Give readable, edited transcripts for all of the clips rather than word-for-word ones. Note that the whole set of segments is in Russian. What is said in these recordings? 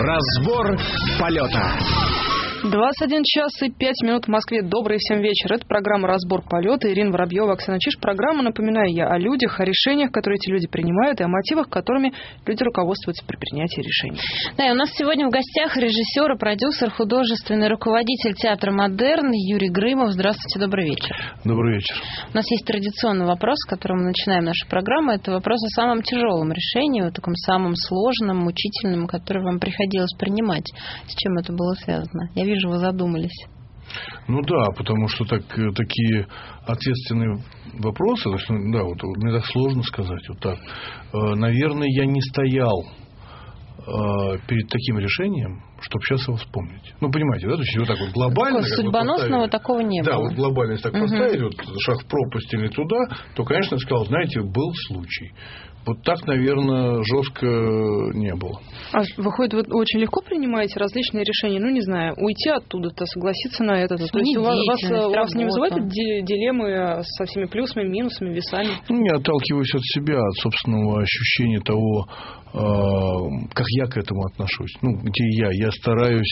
Разбор полета. 21 час и 5 минут в Москве. Добрый всем вечер. Это программа «Разбор полета». Ирина Воробьева, Оксана Чиж. Программа, напоминаю я, о людях, о решениях, которые эти люди принимают, и о мотивах, которыми люди руководствуются при принятии решений. Да, и у нас сегодня в гостях режиссер и продюсер, художественный руководитель театра «Модерн» Юрий Грымов. Здравствуйте, добрый вечер. Добрый вечер. У нас есть традиционный вопрос, с которым мы начинаем нашу программу. Это вопрос о самом тяжелом решении, о таком самом сложном, мучительном, которое вам приходилось принимать. С чем это было связано? Я вижу, вы задумались. Ну да, потому что такие ответственные вопросы, да, вот мне так сложно сказать, вот так. Наверное, я не стоял перед таким решением, чтобы сейчас его вспомнить. Ну, понимаете, да, то есть вот так вот глобально... Такого судьбоносного такого не было. Да, вот глобально, если так поставить, вот шаг в пропасть или туда, то, конечно, я сказал, знаете, был случай. Вот так, наверное, жестко не было. А выходит, вы очень легко принимаете различные решения, ну, не знаю, уйти оттуда-то, согласиться на это. То есть у вас не вызывает дилеммы со всеми плюсами, минусами, весами? Ну, я отталкиваюсь от себя, от собственного ощущения того, как я к этому отношусь. Ну, где я стараюсь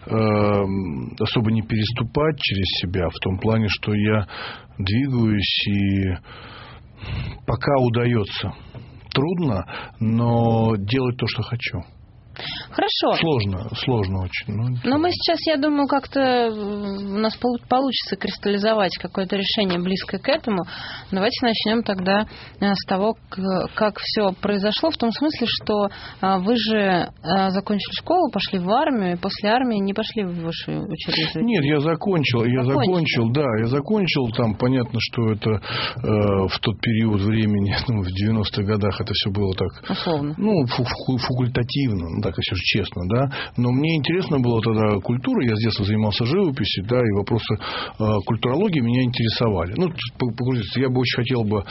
особо не переступать через себя, в том плане, что я двигаюсь, и пока удается. Трудно, но делать то, что хочу. Хорошо. Сложно очень. Но мы сейчас, я думаю, как-то у нас получится кристаллизовать какое-то решение, близкое к этому. Давайте начнем тогда с того, как все произошло, в том смысле, что вы же закончили школу, пошли в армию, и после армии не пошли в высшее учебное заведение. Нет, я закончил. Там понятно, что это в тот период времени, в 90-х годах это все было так... Условно. Факультативно. Так, если же честно, да. Но мне интересно было тогда культура. Я с детства занимался живописью, да, и вопросы культурологии меня интересовали. Ну, я бы очень хотел бы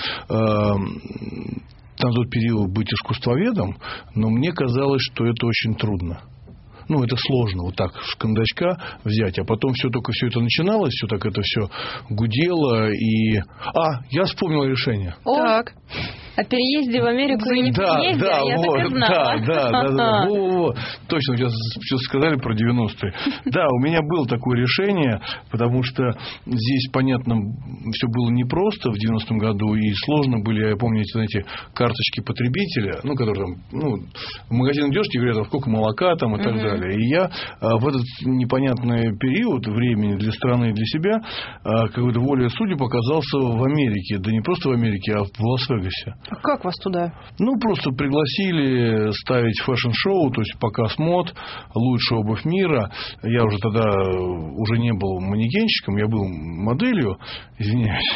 на тот период быть искусствоведом, но мне казалось, что это очень трудно. Ну, это сложно вот так с кондачка взять, а потом только все это начиналось, все так это все гудело, и... я вспомнил решение. Так. О переезде в Америку и не переезде, я так и знала. Да. Точно, сейчас сказали про 90-е. Да, у меня было такое решение, потому что здесь, понятно, все было непросто в 90-м году, и сложно были, я помню, эти карточки потребителя, которые там, в магазин идешь, тебе говорят, сколько молока там и так далее. И я в этот непонятный период времени для страны и для себя, какой-то волей судеб оказался в Америке. Да не просто в Америке, а в Лас-Вегасе. А как вас туда? Просто пригласили ставить фэшн-шоу, то есть показ мод, лучшая обувь мира. Я уже тогда не был манекенщиком, я был моделью, извиняюсь.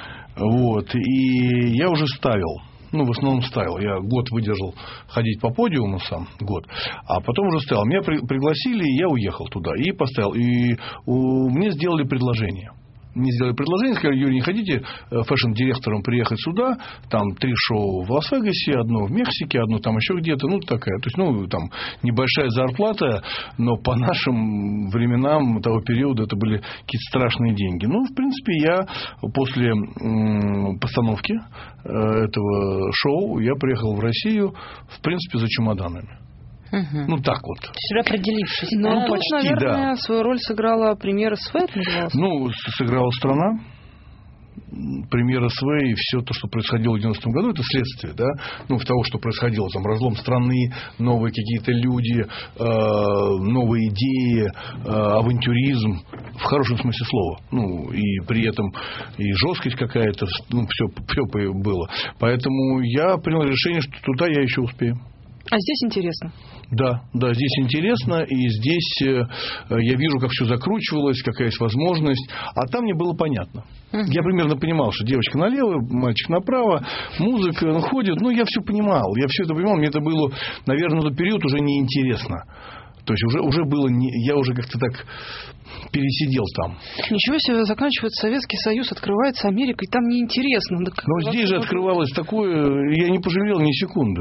И я уже ставил. В основном ставил. Я год выдержал ходить по подиуму сам, год. А потом уже ставил. Меня пригласили, и я уехал туда. И поставил. И мне сделали предложение. Сказали, Юрий, не хотите фэшн-директором приехать сюда? Там 3 шоу в Лас-Вегасе, одно в Мексике, одно там еще где-то. Такая. То есть, там небольшая зарплата, но по нашим временам того периода это были какие-то страшные деньги. В принципе, я после постановки этого шоу я приехал в Россию, в принципе, за чемоданами. Так вот. Все определившись. Но тут, почти, наверное, свою роль сыграла премьера СВ. Сыграла страна. Премьера СВ и все то, что происходило в 90-м году, это следствие, да, в того, что происходило, там, разлом страны, новые какие-то люди, новые идеи, авантюризм, в хорошем смысле слова, и при этом и жесткость какая-то, все было. Поэтому я принял решение, что туда я еще успею. А здесь интересно. Да, здесь интересно, и здесь я вижу, как все закручивалось, какая есть возможность, а там мне было понятно. Я примерно понимал, что девочка налево, мальчик направо, музыка ходит, я все понимал, мне это было, наверное, на тот период уже неинтересно. То есть уже было, я уже как-то так пересидел там. Ничего себе, заканчивается Советский Союз, открывается Америка, и там неинтересно. Но здесь же открывалось такое, я не пожалел ни секунды.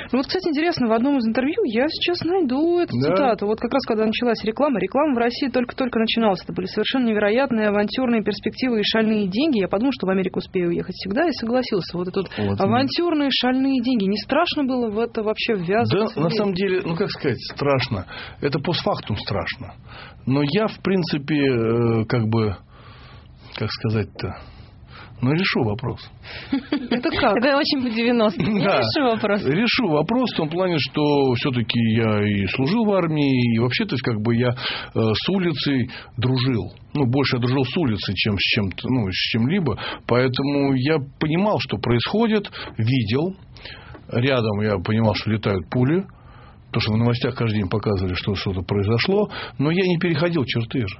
Ну вот, кстати, интересно, в одном из интервью я сейчас найду эту цитату. Вот как раз когда началась реклама в России только-только начиналась. Это были совершенно невероятные авантюрные перспективы и шальные деньги. Я подумал, что в Америку успею уехать всегда, и согласился. Вот это вот авантюрные шальные деньги. Не страшно было в это вообще ввязываться? Да, на самом деле, как сказать, страшно. Это постфактум страшно. Но я, в принципе, как сказать-то, решу вопрос. Это как? Это очень по-90. Да, решу вопрос. Решу вопрос в том плане, что все-таки я и служил в армии, и вообще-то я с улицей дружил. Больше я дружил с улицей, чем с чем-либо. Поэтому я понимал, что происходит, видел. Рядом я понимал, что летают пули. Потому что в новостях каждый день показывали, что что-то произошло. Но я не переходил черты же.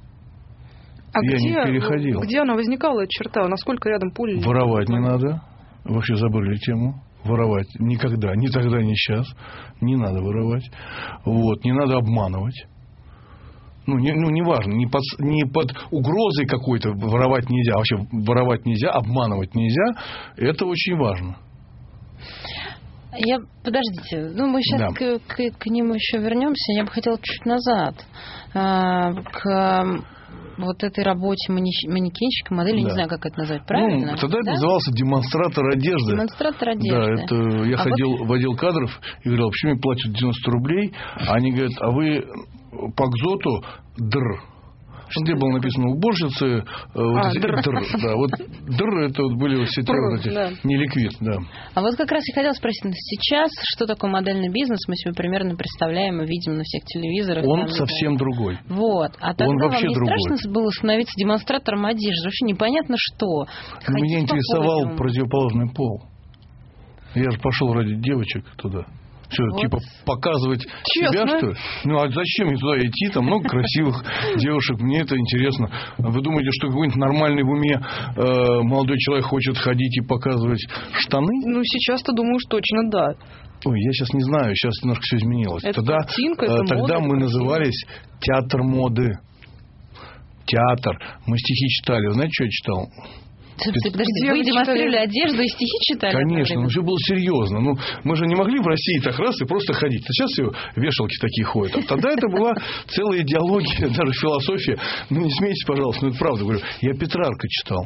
Не переходил. Где она возникала, эта черта? Насколько рядом пули? Воровать не надо. Вообще забыли тему. Воровать никогда, ни тогда, ни сейчас. Не надо воровать. Не надо обманывать. Неважно. Не под угрозой какой-то воровать нельзя. Вообще воровать нельзя, обманывать нельзя. Это очень важно. Подождите, мы сейчас к нему еще вернемся. Я бы хотела чуть назад. К вот этой работе манекенщика, модели, не знаю, как это назвать, правильно? Тогда это назывался демонстратор одежды. Демонстратор одежды. Да, это я ходил в отдел кадров и говорил, почему мне платят 90 рублей? А они говорят, а вы по Кзоту др. Где было написано уборщицы, др. Да, др это были все эти не ликвид, да. А вот как раз я хотела спросить, сейчас что такое модельный бизнес, мы себе примерно представляем и видим на всех телевизорах. Он совсем другой. А тогда вам не страшно было становиться демонстратором одежды? Вообще непонятно что. Меня интересовал противоположный пол. Я же пошел ради девочек туда. Что, показывать себя, что ли? А зачем мне туда идти? Там много красивых девушек. Мне это интересно. Вы думаете, что какой-нибудь нормальный в уме молодой человек хочет ходить и показывать штаны? Сейчас-то думаю, что точно да. Я сейчас не знаю. Сейчас немножко все изменилось. Это картинка, это мода, тогда мы назывались театр моды. Театр. Мы стихи читали. Знаете, что я читал? Подождите, вы демонстрировали одежду и стихи читали? Конечно, все было серьезно. Мы же не могли в России так раз и просто ходить. А сейчас все вешалки такие ходят. А тогда это была целая идеология, даже философия. Не смейтесь, пожалуйста, это правда. Говорю, я Петрарка читал.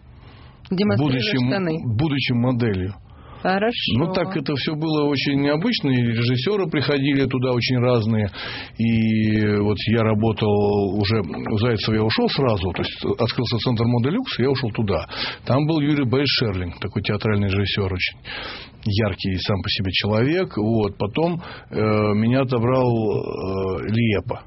Будучи моделью. Хорошо. Так это все было очень необычно. И режиссеры приходили туда очень разные. И я работал уже у Зайцева, я ушел сразу. То есть открылся центр моды люкс, и я ушел туда. Там был Юрий Борисович Шерлинг, такой театральный режиссер, очень яркий сам по себе человек. Потом меня отобрал Лиепа.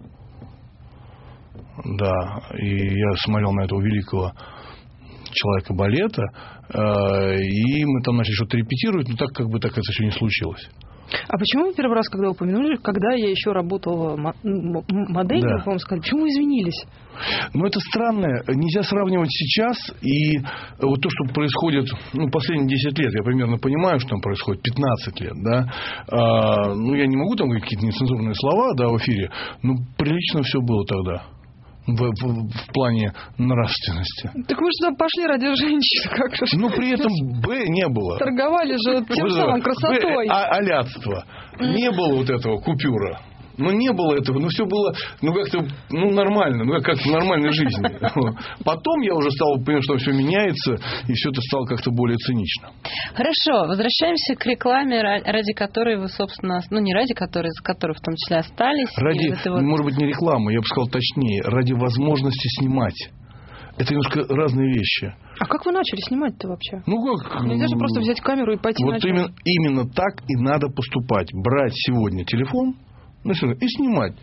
Да. И я смотрел на этого великого человека балета, и мы там начали что-то репетировать, но так это все не случилось. А почему вы первый раз, когда упомянули, когда я еще работала моделью, вам сказали, почему вы извинились? Это странно. Нельзя сравнивать сейчас и то, что происходит последние 10 лет. Я примерно понимаю, что там происходит 15 лет. Да? Я не могу там говорить какие-то нецензурные слова в эфире, но прилично все было тогда. В плане нравственности. Так вы же там пошли ради женщин. Как же? При этом Б не было. Торговали же тем самым красотой. Аляцтво. Не было этого купюра. Не было этого. Все было как-то нормально. Как в нормальной жизни. Потом я уже стал понимать, что все меняется. И все это стало как-то более цинично. Хорошо. Возвращаемся к рекламе, ради которой вы, собственно... не ради которой, за которой в том числе остались. Может быть, не реклама. Я бы сказал точнее. Ради возможности снимать. Это немножко разные вещи. А как вы начали снимать-то вообще? Как? Нельзя же просто взять камеру и пойти начать. Именно так и надо поступать. Брать сегодня телефон и снимать.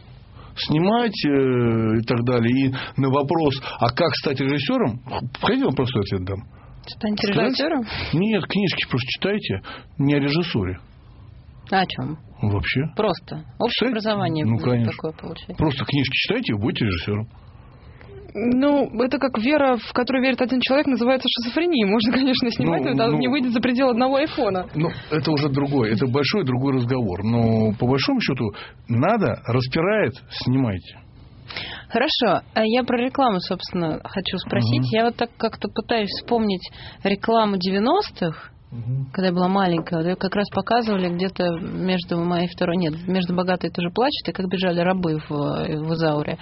И так далее. И на вопрос, а как стать режиссером? Хотите, простой ответ дам? Станьте режиссером? Нет, книжки просто читайте. Не о режиссуре. А о чем? Вообще. Просто. Общее образование. Конечно. Такое получается. Просто книжки читайте и будете режиссером. Это как вера, в которую верит один человек, называется шизофренией. Можно, конечно, снимать, но это не выйдет за пределы одного айфона. Это уже другой. Это большой другой разговор. Но по большому счету надо, распирает, снимайте. Хорошо. А я про рекламу, собственно, хочу спросить. Я так как-то пытаюсь вспомнить рекламу 90-х. Когда я была маленькая, вот ее как раз показывали где-то между моей второй... Нет, между «Богатые тоже плачут» и «Как бежали рабы» в «Изауре».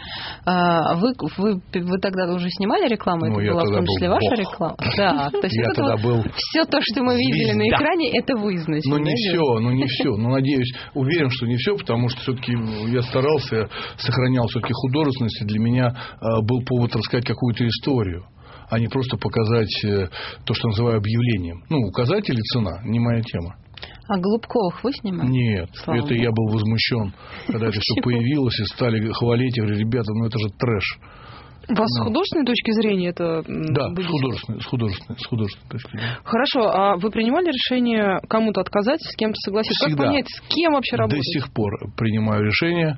Вы тогда уже снимали рекламу? Ну, это была в том числе ваша реклама? Да, то есть это был... Все то, что мы видели на экране, это вы, значит. Ну, не все. Ну, надеюсь, уверен, что не все, потому что все-таки я старался, сохранял все-таки художественность, и для меня был повод рассказать какую-то историю, а не просто показать то, что называю объявлением. Ну, указатель и цена, не моя тема. А Голубковых вы снимали? Нет, Слава это Богу. я был возмущен, когда это все появилось, и стали хвалить. Я говорю, ребята, ну это же трэш. У вас с художественной точки зрения это... Да, с художественной точки зрения. Хорошо, а вы принимали решение кому-то отказать, с кем-то согласиться? Всегда. Как понять, с кем вообще работать? До сих пор принимаю решение.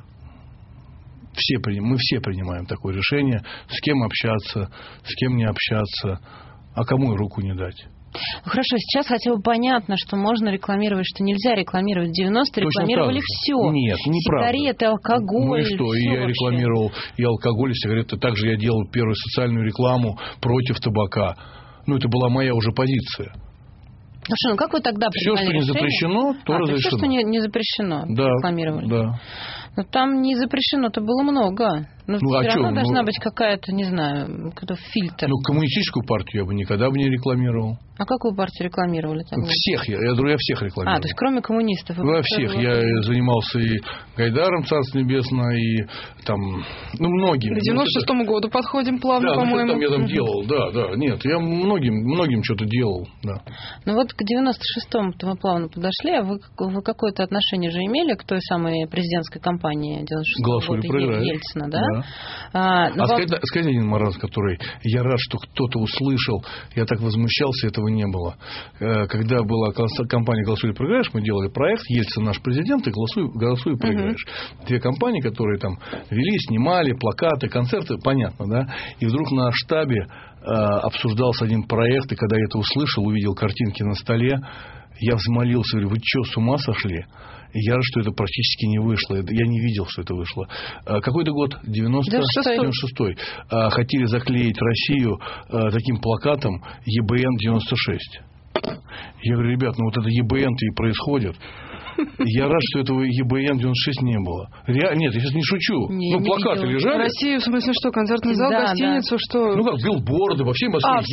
Мы все принимаем такое решение, с кем общаться, с кем не общаться, а кому и руку не дать. Хорошо, сейчас хотя бы понятно, что можно рекламировать, что нельзя рекламировать. В 90-е рекламировали все. Нет, неправда. Сигареты, алкоголь. Ну и что? И я рекламировал и алкоголь, и сигареты. Также я делал первую социальную рекламу против табака. Ну, это была моя уже позиция. Хорошо, ну как вы тогда все, принимали что решение? Не запрещено, то разрешено. Все, что не запрещено, да, рекламировали. Да. Но там не запрещено-то было много. Но все равно должна быть какая-то, не знаю, какой-то фильтр. Ну, коммунистическую партию я бы никогда бы не рекламировал. А какую партию рекламировали тогда? Всех. Я всех рекламировал. То есть кроме коммунистов? Ну, всех. Я занимался и Гайдаром, Царство Небесное, и там, многими. К 96-му году подходим плавно, да, по-моему. Да, я там делал, да. Нет, я многим что-то делал, да. Ну, вот к 96-му-то мы плавно подошли, а вы какое-то отношение же имели к той самой президентской кампании 96-го года Ельцина, да? Скажите один маразм, который я рад, что кто-то услышал, я так возмущался, этого не было. Когда была кампания «Голосуй или проиграешь», мы делали проект «Ельцин наш президент» и «Голосуй и проиграешь». Две компании, которые там вели, снимали плакаты, концерты, понятно, да? И вдруг на штабе обсуждался один проект, и когда я это услышал, увидел картинки на столе, я взмолился, говорю, вы что, с ума сошли? И я рад, что это практически не вышло. Я не видел, что это вышло. Какой-то год? 96-й. Хотели заклеить Россию таким плакатом ЕБН-96. Я говорю, ребят, ну вот это ЕБН-то и происходит. Я рад, что этого ЕБН-96 не было. Нет, я сейчас не шучу. Плакаты лежали. В России, в смысле, что? Концертный зал, гостиницу, что? Ну как, билборды во всей Москве.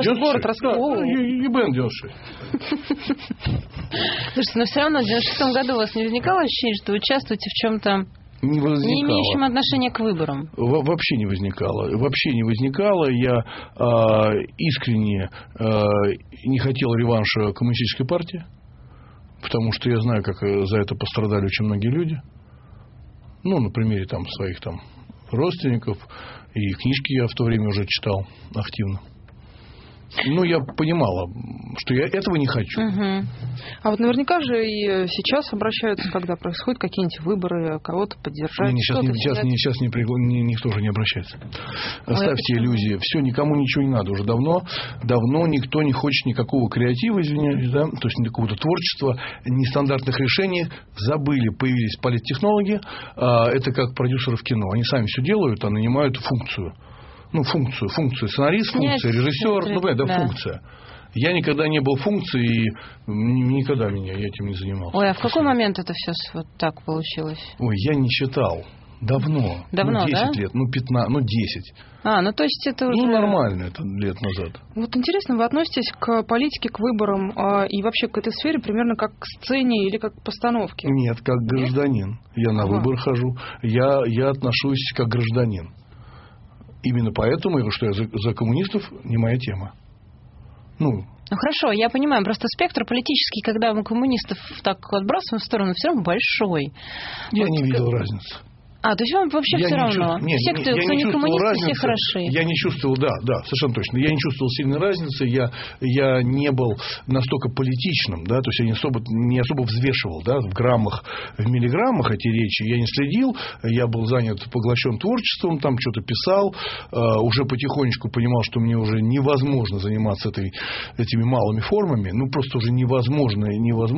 ЕБН-96. Слушайте, но все равно в 96-м году у вас не возникало ощущение, что вы участвуете в чем-то не имеющем отношения к выборам? Вообще не возникало. Я искренне не хотел реванша коммунистической партии. Потому что я знаю, как за это пострадали очень многие люди. Ну, на примере своих родственников. И книжки я в то время уже читал активно. Ну, я понимала, что я этого не хочу. А вот наверняка же и сейчас обращаются, когда происходят какие-нибудь выборы, кого-то поддержать. Сейчас никто же не обращается. Оставьте иллюзии. Все, никому ничего не надо. Уже давно никто не хочет никакого креатива, извиняюсь, да? То есть какого-то творчества, нестандартных решений. Забыли, появились политтехнологи. Это как продюсеры в кино. Они сами все делают, а нанимают функцию. Функцию. Сценарист, функция, режиссер, функция. Я никогда не был функцией, и никогда я этим не занимался. Ой, а в какой момент это все вот так получилось? Ой, я не считал. Давно, 10 лет, 15, 10. То есть это уже... нормально, это лет назад. Вот интересно, вы относитесь к политике, к выборам и вообще к этой сфере примерно как к сцене или как к постановке? Нет, как гражданин. Я на выборы хожу. Я отношусь как гражданин. Именно поэтому я говорю, что я за коммунистов не моя тема. Ну, хорошо, я понимаю. Просто спектр политический, когда мы коммунистов так отбрасываем в сторону, все равно большой. Я не видел разницы. То есть вам вообще все равно? Все, кто не коммунисты, все хороши. Я не чувствовал, да, совершенно точно. Я не чувствовал сильной разницы, я не был настолько политичным, да, то есть я не особо взвешивал, да, в граммах, в миллиграммах эти речи. Я не следил, я был занят, поглощен творчеством, там что-то писал, уже потихонечку понимал, что мне уже невозможно заниматься этими малыми формами, просто уже невозможно.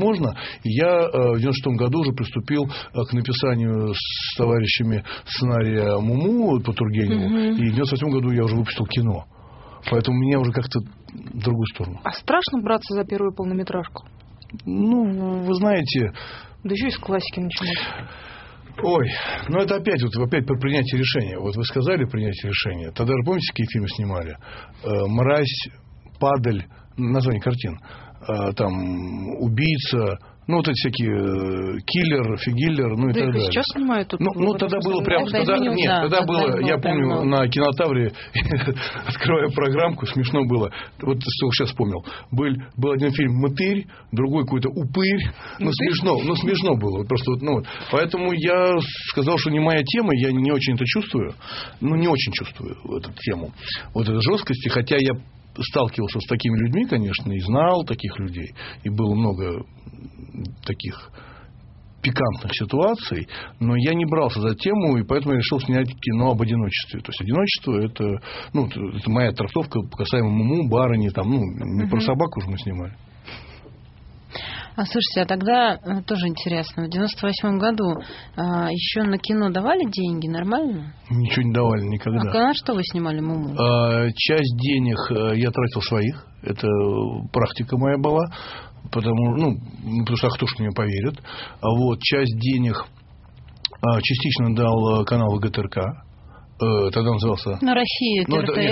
И я в 96-м году уже приступил к написанию с товарищем сценария Муму по Тургеневу, и в 1998 году я уже выпустил кино. Поэтому меня уже как-то в другую сторону. А страшно браться за первую полнометражку? Ну, вы знаете... Да еще и с классики начинать. Ой, ну это опять про принятие решения. Вот вы сказали принятие решения. Тогда же помните, какие фильмы снимали? «Мразь», «Падаль», название картин. Там «Убийца», ну, вот эти всякие «Киллер», «Фигиллер», ну и да так далее. Сейчас снимают тут. Ну, тогда было прям... Тогда было, я помню, на Кинотавре, открывая программку, смешно было. Вот что сейчас вспомнил. Был один фильм «Мытырь», другой какой-то «Упырь». Ну, смешно было. Просто, поэтому я сказал, что не моя тема, я не очень это чувствую. Ну, не очень чувствую эту тему. Вот этой жесткости, хотя я сталкивался с такими людьми, конечно, и знал таких людей, и было много таких пикантных ситуаций, но я не брался за тему, и поэтому я решил снять кино об одиночестве. То есть одиночество это моя трактовка касаемо Муму, барыни, там, не про собаку уже мы снимали. Слушайте, а тогда тоже интересно, в 98 году еще на кино давали деньги нормально? Ничего не давали никогда. А на что вы снимали Муму? Часть денег я тратил своих, это практика моя была, потому что кто ж мне поверит. Вот, часть денег частично дал канал ВГТРК. Тогда назывался... Россия,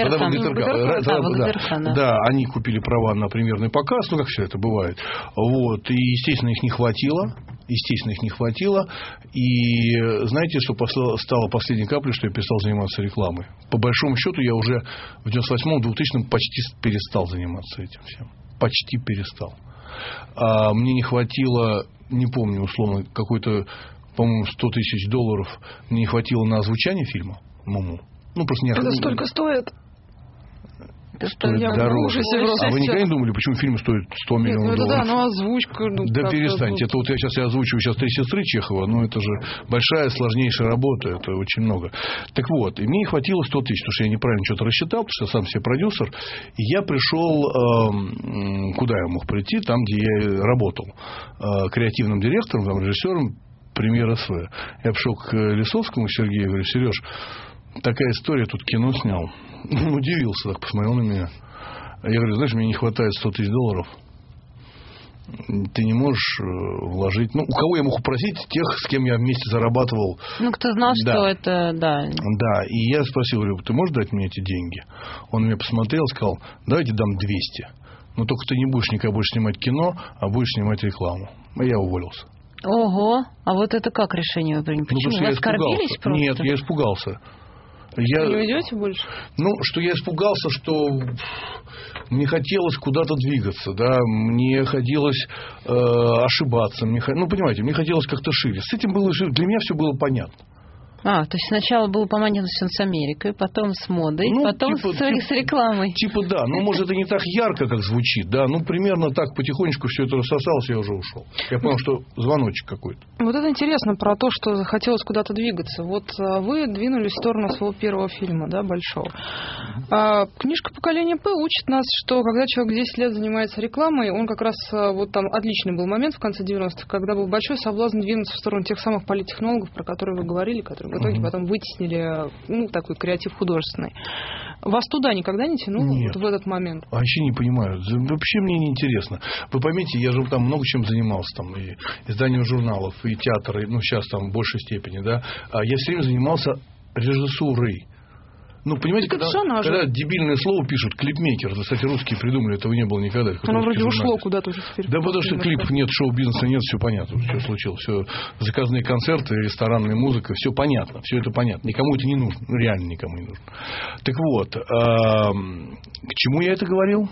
ТРТР. Да, они купили права на премьерный показ, как все это бывает. Вот, и, естественно, их не хватило. И знаете, что стало последней каплей, что я перестал заниматься рекламой? По большому счету, я уже в 98-м, 2000-м почти перестал заниматься этим всем. Почти перестал. Мне не хватило, не помню, условно, какой-то, по-моему, $100 тысяч мне не хватило на озвучание фильма «Муму». Просто не... Это столько стоит? Это стоит дороже. А вы никогда не думали, почему фильм стоит $100 миллионов? Да, но озвучка... Да перестаньте. Это вот я сейчас озвучиваю «Три сестры» Чехова, но это же большая, сложнейшая работа, это очень много. Так вот, и мне не хватило 100 тысяч, потому что я неправильно что-то рассчитал, потому что я сам себе продюсер, и я пришел, куда я мог прийти, там, где я работал, креативным директором, там, режиссером «Премьер СВ». Я пришел к Лисовскому Сергею и говорю: Сереж, такая история, тут кино снял. Он удивился, так посмотрел на меня. Я говорю: знаешь, мне не хватает $100 тысяч. Ты не можешь вложить... у кого я мог упросить? Тех, с кем я вместе зарабатывал. Кто знал, что это... Да, и я спросил, говорю: ты можешь дать мне эти деньги? Он меня посмотрел, сказал: давайте дам 200. Но только ты не будешь никогда больше снимать кино, а будешь снимать рекламу. И я уволился. Ого, а вот это как решение вы приняли? Почему? Вы оскорбились просто? Нет, я испугался. Не уйдете больше? Что я испугался, что мне хотелось куда-то двигаться, да, мне хотелось ошибаться, понимаете, мне хотелось как-то шире. С этим было, для меня все было понятно. То есть сначала было понятно с Америкой, потом с модой, потом с рекламой. Да. Может, это не так ярко, как звучит, да. Примерно так потихонечку все это рассосалось, я уже ушел. Я понял, что звоночек какой-то. Вот это интересно про то, что захотелось куда-то двигаться. Вот вы двинулись в сторону своего первого фильма, да, большого. Книжка «Поколение П» учит нас, что когда человек 10 лет занимается рекламой, он как раз, вот там отличный был момент в конце 90-х, когда был большой соблазн двинуться в сторону тех самых политтехнологов, про которые вы говорили, которые в итоге потом вытеснили такой креатив художественный. Вас туда никогда не тянуло? Нет. Вот в этот момент? Вообще не понимаю. Вообще мне не интересно. Вы поймите, я же там много чем занимался. Там, и изданием журналов, и театр, сейчас там в большей степени. Да? Я все время занимался режиссурой. Понимаете, когда дебильное слово пишут клипмейкер, кстати, русские придумали, этого не было никогда. Оно вроде ушло куда-то уже теперь. Да потому что клипов нет, шоу-бизнеса нет, все понятно, все случилось. Все заказные концерты, ресторанная музыка, все понятно, все это понятно. Никому это не нужно, реально никому не нужно. Так вот, к чему я это говорил?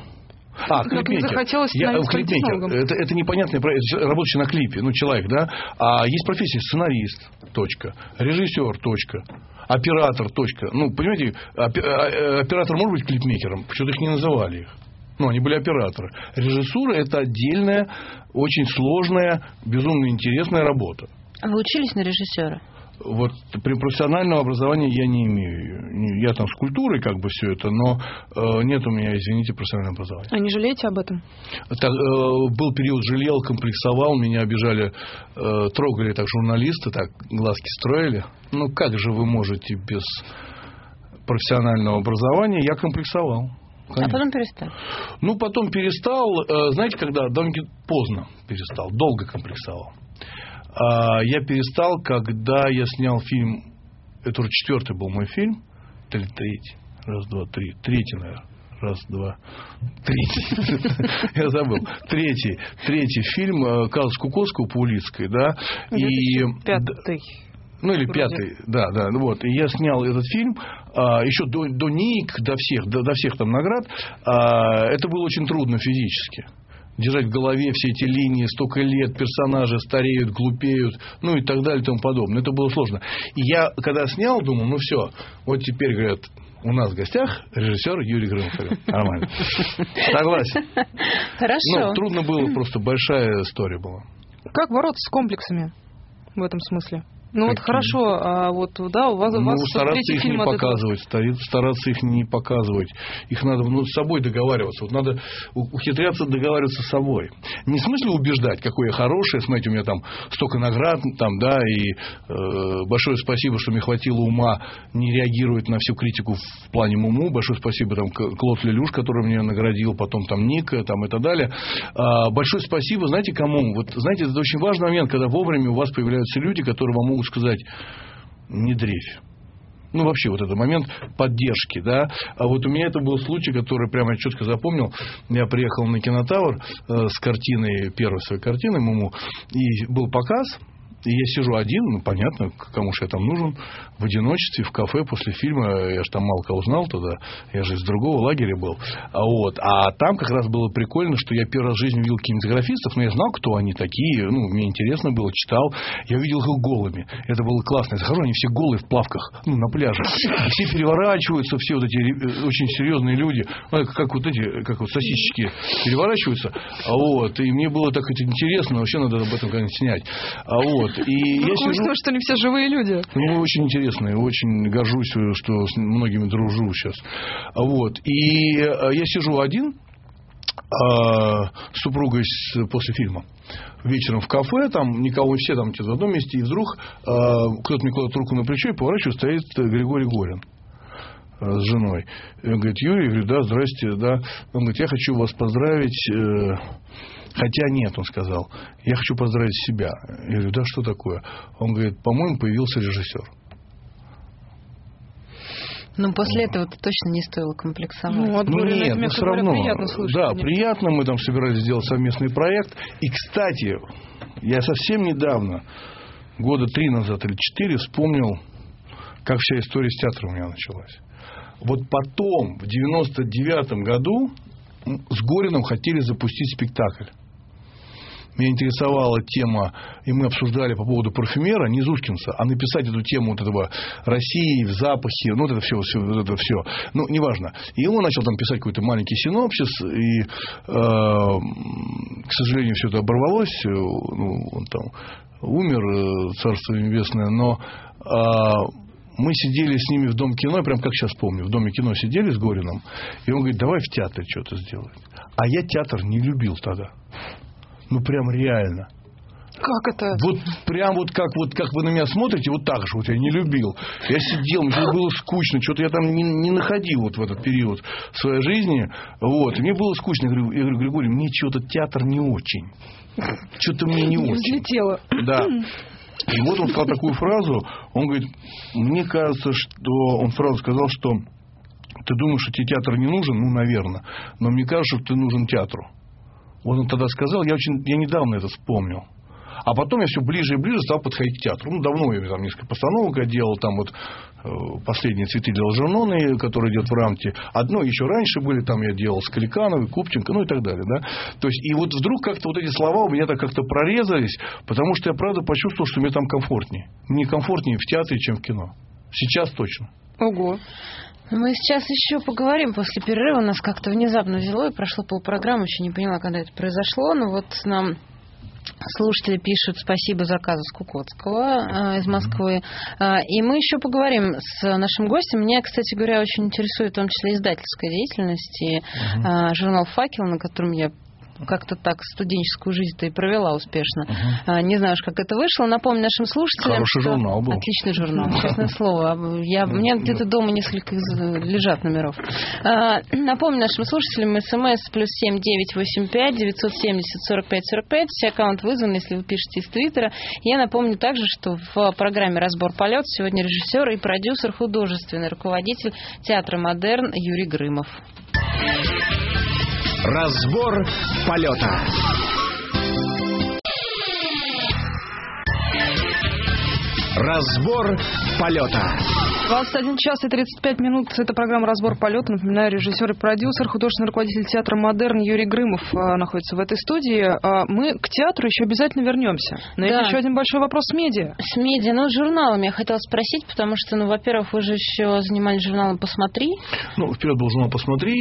Клипмейкер. Клипмейкер. Это непонятное, работающий на клипе, человек, да. А есть профессия сценарист, точка, режиссер, точка, оператор, точка. Понимаете, оператор может быть клипмейкером, почему-то их не называли их. Они были операторы. Режиссура – это отдельная, очень сложная, безумно интересная работа. А вы учились на режиссера? Вот профессионального образования я не имею. Я там с культурой все это, но нет у меня, извините, профессионального образования. А не жалеете об этом? Был период, жалел, комплексовал, меня обижали, трогали так журналисты, так глазки строили. Как же вы можете без профессионального образования? Я комплексовал. Конечно. А потом перестал? Ну, потом перестал, знаете, когда довольно поздно перестал, долго комплексовал. Я перестал, когда я снял фильм, это уже 4-й был мой фильм, или 3-й, раз, два, три, 3-й, наверное. Раз, два, третий. Я забыл. Третий фильм Казус Кукоцкого по Улицкой, да. И 5-й. Ну, или 5-й, да. Вот. И я снял этот фильм еще до НИИК, до всех там наград. Это было очень трудно физически. Держать в голове все эти линии, столько лет, персонажи стареют, глупеют, ну и так далее и тому подобное. Это было сложно. И я, когда снял, думал, ну все, вот теперь, говорят, у нас в гостях режиссер Юрий Грымов. Нормально. Согласен. Хорошо. Ну, трудно было, просто большая история была. Как бороться с комплексами в этом смысле? Ну вот хорошо, а вот да, у вас стараться их не показывать, стараться их не показывать. Их надо с собой договариваться. Вот надо ухитряться договариваться с собой. Не в смысле убеждать, какое я хорошее, смотрите, у меня там столько наград, там, да, и большое спасибо, что мне хватило ума не реагировать на всю критику в плане уму. Большое спасибо там Клод Лелюш, который меня наградил, потом там Ник, там и так далее. Большое спасибо, знаете, кому? Вот, знаете, это очень важный момент, когда вовремя у вас появляются люди, которые вам могут сказать, не дрейфь. Ну, вообще, вот этот момент поддержки, да. А вот у меня это был случай, который прямо я четко запомнил. Я приехал на Кинотавр с картиной, первой своей картиной, Муму, и был показ. И я сижу один, ну, понятно, кому же я там нужен, в одиночестве, в кафе после фильма. Я же там мало кого знал тогда, я же из другого лагеря был. А там как раз было прикольно, что я первый раз в жизни видел кинематографистов, но я знал, кто они такие, ну, мне интересно было, читал. Я видел их голыми, это было классно. Я захожу, они все голые в плавках, ну, на пляже. И все переворачиваются, все вот эти очень серьезные люди, как вот эти, как вот сосисочки переворачиваются. И мне было так интересно, вообще надо об этом как-нибудь снять. И я сижу, что они все живые люди. Ну, очень интересно, очень горжусь, что с многими дружу сейчас. И я сижу один с супругой после фильма. Вечером в кафе, там никого, все там в одном месте, и вдруг кто-то мне кладет руку на плечо, и поворачиваю, стоит Григорий Горин с женой. И он говорит, Юрий, я говорю, да, здрасте, да. Он говорит, я хочу вас поздравить. Хотя нет, он сказал, я хочу поздравить себя. Я говорю, да, что такое? Он говорит, по-моему, появился режиссер. Ну, после этого точно не стоило комплексовать. Нет, но все равно. Приятно слышать, да, приятно, мы там собирались сделать совместный проект. И, кстати, я совсем недавно, года 3 назад или 4, вспомнил, как вся история с театром у меня началась. Вот потом, в 99-м году, с Гориным хотели запустить спектакль. Меня интересовала тема, и мы обсуждали по поводу парфюмера, не Зушкинса, а написать эту тему вот этого России в запахе, ну, вот это все. Ну, неважно. И он начал там писать какой-то маленький синопсис, и, к сожалению, все это оборвалось. Ну, он там умер, Царство Небесное, но мы сидели с ними в Дом кино, прям как сейчас помню, в Доме кино сидели с Гориным, и он говорит, давай в театре что-то сделать. А я театр не любил тогда. Ну, прям реально. Как это? Вот прям вот как вы на меня смотрите, вот так же вот я не любил. Я сидел, мне было скучно, что-то я там не находил вот в этот период своей жизни. И мне было скучно. Я говорю, Григорий, мне что-то театр не очень. Что-то мне не очень. Взлетело. Да. И вот он сказал такую фразу, он говорит, мне кажется, что он фразу сказал, что ты думаешь, что тебе театр не нужен? Ну, наверное. Но мне кажется, что ты нужен театру. Вот он тогда сказал, я недавно это вспомнил. А потом я все ближе и ближе стал подходить к театру. Ну, давно я там несколько постановок делал, там вот «Последние цветы для Алжерноны», который идет в рамке. Одно еще раньше были, там я делал с Каликановой, Купченко, ну и так далее. Да? То есть, и вот вдруг как-то вот эти слова у меня так как-то прорезались, потому что я правда почувствовал, что мне там комфортнее. Мне комфортнее в театре, чем в кино. Сейчас точно. Ого. Мы сейчас еще поговорим после перерыва. Нас как-то внезапно взяло, и прошло полпрограммы, еще не поняла, когда это произошло. Но вот нам слушатели пишут спасибо за Казус Кукоцкого из Москвы. И мы еще поговорим с нашим гостем. Меня, кстати говоря, очень интересует в том числе издательская деятельность и журнал «Факел», на котором я как-то так студенческую жизнь-то и провела успешно. Не знаю уж, как это вышло. Напомню нашим слушателям, хороший журнал был. Отличный журнал, честное слово. У меня где-то дома несколько лежат номеров. Напомню нашим слушателям, СМС +7 985 970 45 45. Все аккаунт вызван, если вы пишете из Твиттера. Я напомню также, что в программе «Разбор полет» сегодня режиссер и продюсер, художественный руководитель театра «Модерн» Юрий Грымов. Разбор полета. Разбор полета. 21 час и 35 минут. Это программа «Разбор полета». Напоминаю, режиссер и продюсер, художественный руководитель театра «Модерн» Юрий Грымов находится в этой студии. Мы к театру еще обязательно вернемся. Но есть еще один большой вопрос с медиа. С медиа, с журналом я хотела спросить, потому что, во-первых, вы же еще занимались журналом «Посмотри». Вперед был журнал «Посмотри».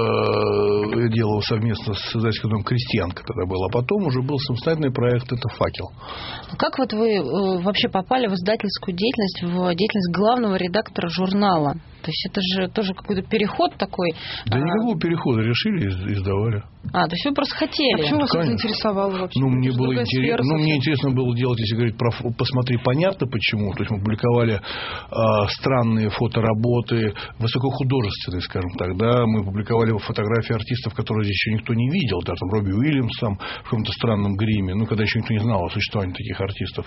Я делал совместно с издательским домом «Крестьянка» тогда был. А потом уже был самостоятельный проект, это «Факел». Как вы вообще попали в издательскую деятельность, в деятельность главного редактора журнала? То есть это же тоже какой-то переход такой. Да никакого перехода, решили, издавали. То есть вы просто хотели. А почему вас это интересовало вообще? Мне интересно было делать, если говорить про «Посмотри», понятно почему. То есть мы публиковали странные фотоработы, высокохудожественные, скажем так. Да? Мы публиковали фотографии артистов, которые здесь еще никто не видел. Да, там Робби Уильямс в каком-то странном гриме, когда еще никто не знал о существовании таких артистов.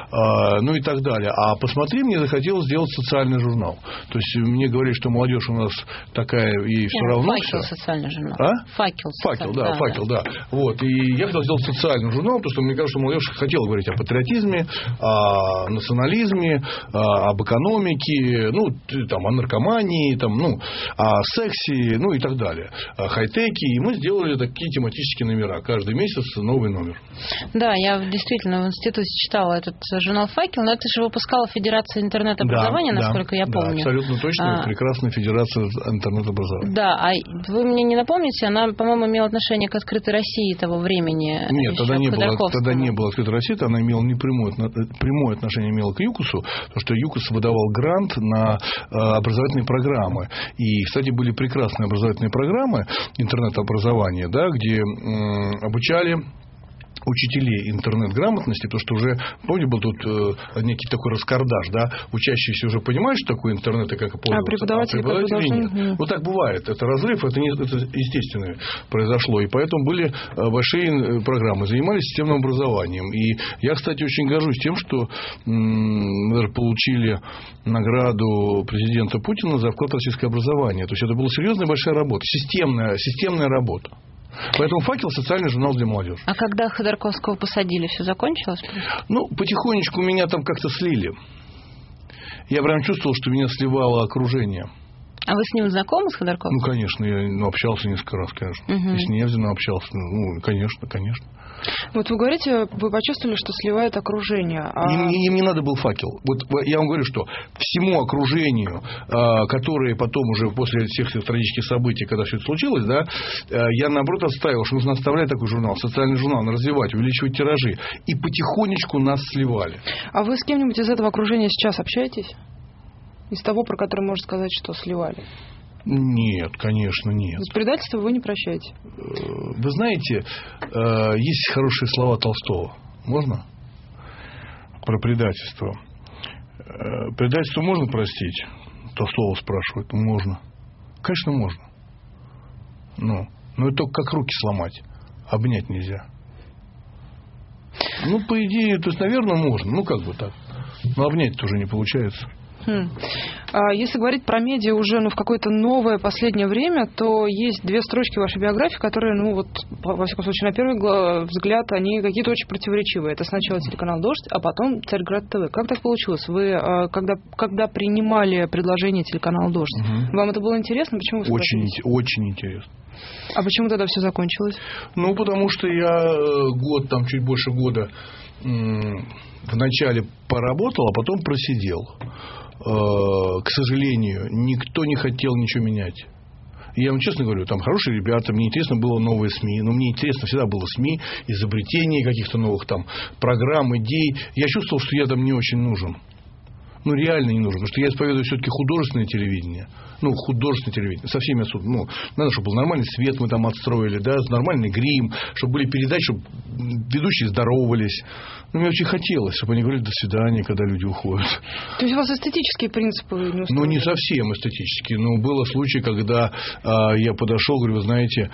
И так далее. А «Посмотри», мне захотелось сделать социальный журнал. То есть мне говорили, что молодежь у нас такая, ей все равно. «Факел» социальный журнал. «Факел», да. И я хотел сделать социальный журнал, потому что мне кажется, что молодежь хотела говорить о патриотизме, о национализме, об экономике, о наркомании, о сексе, и так далее, о хай-теке. И мы сделали такие тематические номера. Каждый месяц новый номер. Да, я действительно в институте читала этот журнал «Факел», но это же выпускала Федерация интернет-образования, насколько я помню. Да, абсолютно точно. Прекрасная Федерация интернет-образования. Да, а вы мне не напомните, она, по-моему, имела отношение к «Открытой России» того времени? Нет, тогда не было «Открытой России», она имела прямое отношение имела к ЮКОСу, потому что ЮКОС выдавал грант на образовательные программы. И, кстати, были прекрасные образовательные программы интернет-образования, где обучали учителей интернет-грамотности, потому что уже, помните, был тут некий такой раскардаш, учащиеся уже понимают, что такое интернет и как пользоваться, преподаватели нет. Так бывает, это разрыв, это естественно произошло, и поэтому были большие программы, занимались системным образованием. И я, кстати, очень горжусь тем, что мы даже получили награду президента Путина за вклад в российское образование. То есть это была серьезная большая работа, системная работа. Поэтому «Факел» – социальный журнал для молодежи. А когда Ходорковского посадили, все закончилось? Потихонечку меня там как-то слили. Я прям чувствовал, что меня сливало окружение. А вы с ним знакомы, с Ходорковским? Конечно, я общался несколько раз, конечно. И с Невзиным общался. Конечно. Вы говорите, вы почувствовали, что сливает окружение. Им не надо был «Факел». Я вам говорю, что всему окружению, которое потом уже после всех трагических событий, когда все это случилось, я наоборот отстаивал, что нужно оставлять такой журнал, социальный журнал, развивать, увеличивать тиражи. И потихонечку нас сливали. А вы с кем-нибудь из этого окружения сейчас общаетесь? Из того, про который можно сказать, что сливали? Нет, конечно, нет. Предательство вы не прощаете? Вы знаете, есть хорошие слова Толстого. Можно? Про предательство. Предательство можно простить? Толстого спрашивают. Можно. Конечно, можно. Но это только как руки сломать. Обнять нельзя. По идее, то есть, наверное, можно. Как бы так. Но обнять-то уже не получается. Если говорить про медиа уже в какое-то новое последнее время, то есть 2 строчки в вашей биографии, которые, во всяком случае, на первый взгляд, они какие-то очень противоречивые. Это сначала телеканал «Дождь», а потом «Царьград ТВ». Как так получилось? Вы, когда принимали предложение телеканала «Дождь», вам это было интересно? Почему вы согласились? Очень интересно. А почему тогда все закончилось? Потому что я чуть больше года вначале поработал, а потом просидел. К сожалению, никто не хотел ничего менять. Я вам честно говорю, там хорошие ребята, мне интересно было новые СМИ, мне интересно всегда было СМИ, изобретение каких-то новых программ, идей. Я чувствовал, что я там не очень нужен. Ну, реально не нужно. Потому что я исповедую все-таки художественное телевидение. Ну, художественное телевидение. Со всеми ну, надо, чтобы был нормальный свет мы там отстроили, да, нормальный грим, чтобы были передачи, чтобы ведущие здоровались. Ну, мне очень хотелось, чтобы они говорили «до свидания», когда люди уходят. То есть у вас эстетические принципы не устроили? Ну, не совсем эстетические. Но был случай, когда я подошел, говорю, вы знаете,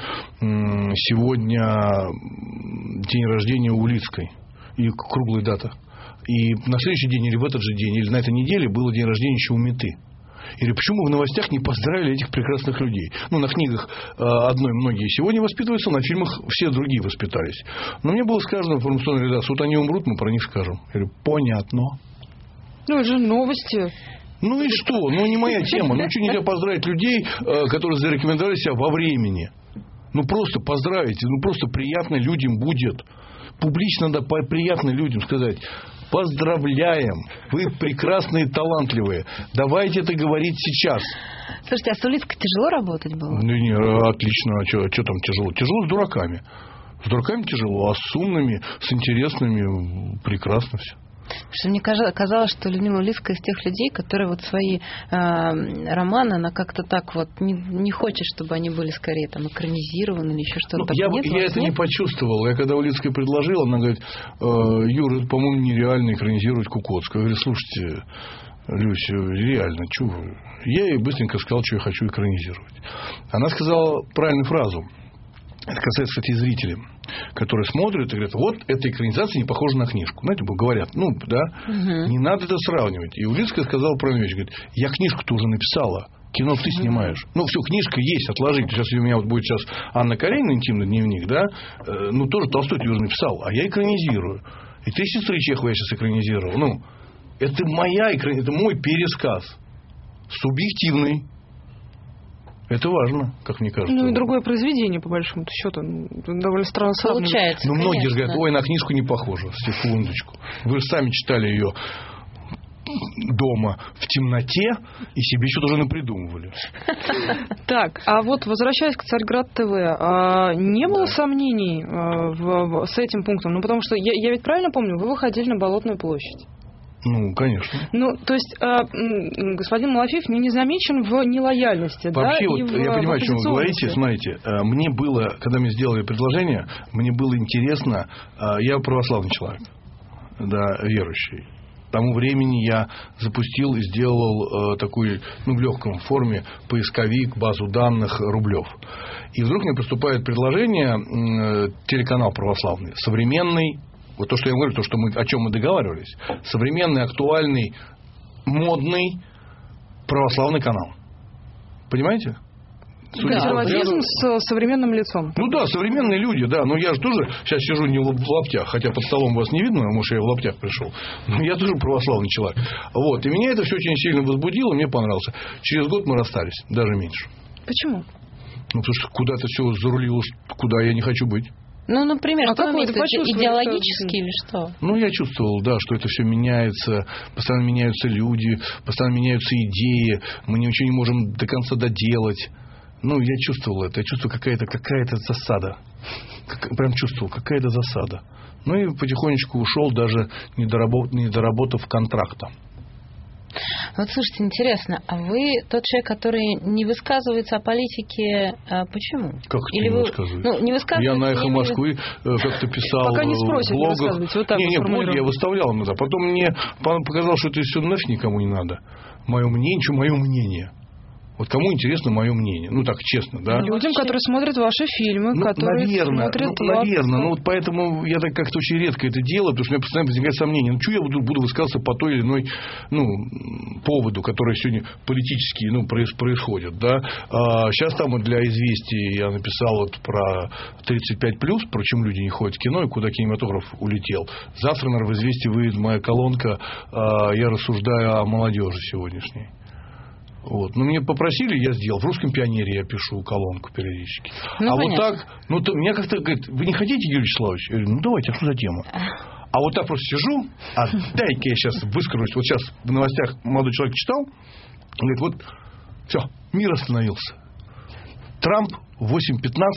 сегодня день рождения Улицкой. И круглая дата. И на следующий день, или в этот же день, или на этой неделе был день рождения еще у Меты. Или почему вы в новостях не поздравили этих прекрасных людей? Ну, на книгах одной многие сегодня воспитываются, на фильмах все другие воспитались. Но мне было сказано в информационной редакции, вот они умрут, мы про них скажем. Я говорю, понятно. Ну, это же новости. Ну и что? Ну, не моя тема. Ну, что нельзя поздравить людей, которые зарекомендовали себя во времени? Ну, просто поздравите. Ну, просто приятно людям будет. Публично надо приятно людям сказать: поздравляем, вы прекрасные и талантливые. Давайте это говорить сейчас. Слушайте, а с Улицкой тяжело работать было? Ну, не, отлично. А что там тяжело? Тяжело с дураками. С дураками тяжело, а с умными, с интересными прекрасно все. Потому что мне казалось, что Людмила Улицкая из тех людей, которые вот свои романы, она как-то так вот не хочет, чтобы они были скорее там экранизированы или еще что-то такое. Я это не почувствовал. Я когда Улицкая предложила, она говорит: Юра, это, по-моему, нереально экранизировать Кукоцкую. Я говорю: слушайте, Люся, реально, чего вы? Я ей быстренько сказал, что я хочу экранизировать. Она сказала правильную фразу. Это касается, кстати, зрителей, которые смотрят и говорят: вот эта экранизация не похожа на книжку. Знаете, говорят, ну, да, не надо это сравнивать. И Улицкая сказала правильную вещь. Говорит: я книжку-то уже написала, кино ты снимаешь. Ну, все, книжка есть, отложить. Сейчас у меня вот будет сейчас Анна Каренина, интимный дневник, да, ну, тоже Толстой уже написал, а я экранизирую. И «Три сестры» Чехова я сейчас экранизировал. Ну, это это мой пересказ. Субъективный. Это важно, как мне кажется. Ну, и другое произведение, по большому счету. Довольно странно сравнивать. Получается, ну, многие конечно. же говорят: ой, на книжку не похоже. Секундочку. Вы же сами читали ее дома в темноте и себе что-то уже напридумывали. Так, а вот возвращаясь к Царьград ТВ, не было сомнений с этим пунктом? Ну, потому что я ведь правильно помню, вы выходили на Болотную площадь. Ну, конечно. Ну, то есть господин Малафеев не замечен в нелояльности, вообще, да? Вот, я понимаю, о чем вы говорите. Смотрите, мне было, когда мне сделали предложение, мне было интересно, я православный человек, да, верующий. К тому времени я запустил и сделал такую, ну, в легком форме поисковик, базу данных Рублев. И вдруг мне поступает предложение, телеканал православный, современный. Вот то, что я говорю, то, что о чем мы договаривались. Современный, актуальный, модный православный канал. Понимаете? Консерватизм с современным лицом. Ну да, современные люди, да. Но я же тоже сейчас сижу не в лаптях, хотя под столом вас не видно, может, я в лаптях пришел. Но я тоже православный человек. Вот. И меня это все очень сильно возбудило, мне понравилось. Через год мы расстались, даже меньше. Почему? Ну, потому что куда-то все зарулилось, куда я не хочу быть. Ну, например, как вы это почувствовали? Идеологически или что? Ну, я чувствовал, да, что это все меняется, постоянно меняются люди, постоянно меняются идеи, мы ничего не можем до конца доделать. Ну, я чувствовал это, я чувствовал какая-то засада. Прям чувствовал, какая-то засада. Ну, и потихонечку ушел, даже не доработав контракта. Вот, слушайте, интересно, а вы тот человек, который не высказывается о политике, почему? Как это не высказывается? Ну, не высказывается. Я на «Эхо Москвы» как-то писал пока не спросят, в блогах. вот так не, блоги я выставлял иногда. Потом мне показалось, что это все нафиг никому не надо. Мое мнение. Вот кому интересно мое мнение? Ну, так, честно, да? Людям, которые смотрят ваши фильмы, ну, которые смотрят... Наверное. Ну, вот поэтому я так как-то очень редко это делаю, потому что у меня постоянно возникает сомнение. Ну, что я буду высказываться по той или иной, ну, поводу, который сегодня политически, ну, происходит, да? Сейчас там вот для «Известий» я написал вот про 35+, про чем люди не ходят в кино и куда кинематограф улетел. Завтра, наверное, в «Известии» выйдет моя колонка, я рассуждаю о молодежи сегодняшней. Вот. Ну, меня попросили, я сделал. В «Русском пионере» я пишу колонку периодически. Ну, а понятно. вот так, ну, то меня как-то говорит: вы не хотите, Юрий Вячеславович? Я говорю: ну, давайте, а что за тема? А вот так просто сижу, дай-ка я сейчас выскажусь. Вот сейчас в новостях молодой человек читал, говорит: вот, все, мир остановился. Трамп в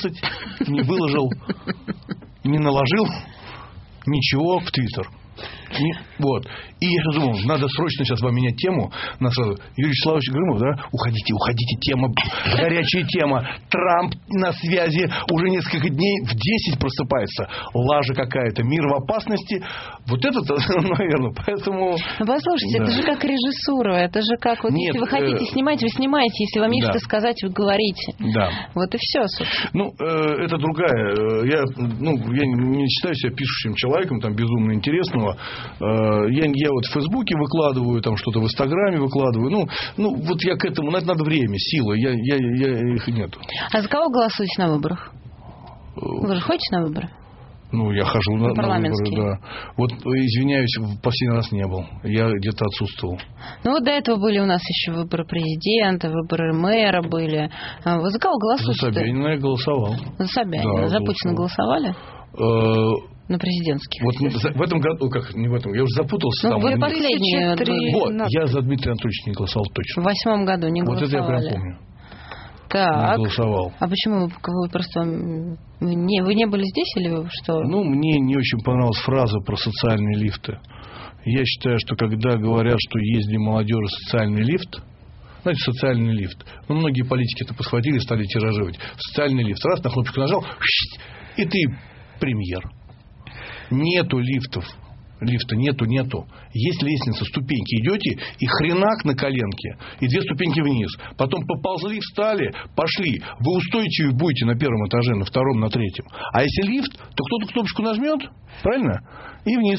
8:15 не выложил, не наложил ничего в Твиттер. Вот. И я думал, надо срочно сейчас вам менять тему. Юрий Вячеславович Грымов, да? Уходите, тема, горячая тема. Трамп на связи уже несколько дней, в 10 просыпается. Лажа какая-то, мир в опасности. Вот это, наверное, поэтому... Ну, послушайте, да. Это же как режиссура, это же как... Вот Нет, если вы хотите снимать, вы снимаете, если вам есть да. что сказать, вы говорите. Да. Вот и все, собственно. Ну, это другая. Я не считаю себя пишущим человеком, там, безумно интересного. Я вот в Фейсбуке выкладываю, там, что-то в Инстаграме выкладываю. Ну, вот я к этому... Надо время, силы. Я их нету. А за кого голосуете на выборах? Вы же ходите на выборы? Ну, я хожу на выборы, да. Вот, извиняюсь, последний раз не был. Я где-то отсутствовал. Ну, вот до этого были у нас еще выборы президента, выборы мэра были. Вы за кого голосуете? За Собянина я голосовал. За Собянина. Да, за Путина голосовали? На президентских. Вот в этом году, не в этом, я уже запутался. Ну, были последние. Вот, я за Дмитрия Анатольевича не голосовал точно. В 2008 году не голосовали. Вот это я прям помню. Так. Не голосовал. А почему вы просто... Вы не были здесь или что? Ну, мне не очень понравилась фраза про социальные лифты. Я считаю, что когда говорят, что ездили молодежи социальный лифт, знаете, социальный лифт. Ну, многие политики это подхватили и стали тиражировать. Социальный лифт. Раз на кнопочку нажал, и ты премьер. Нету лифтов. Лифта нету. Есть лестница, ступеньки. Идете, и хренак на коленке, и 2 ступеньки вниз. Потом поползли, встали, пошли. Вы устойчивы будете на 1-м этаже, на 2-м, на 3-м. А если лифт, то кто-то кнопочку нажмет, правильно? И вниз.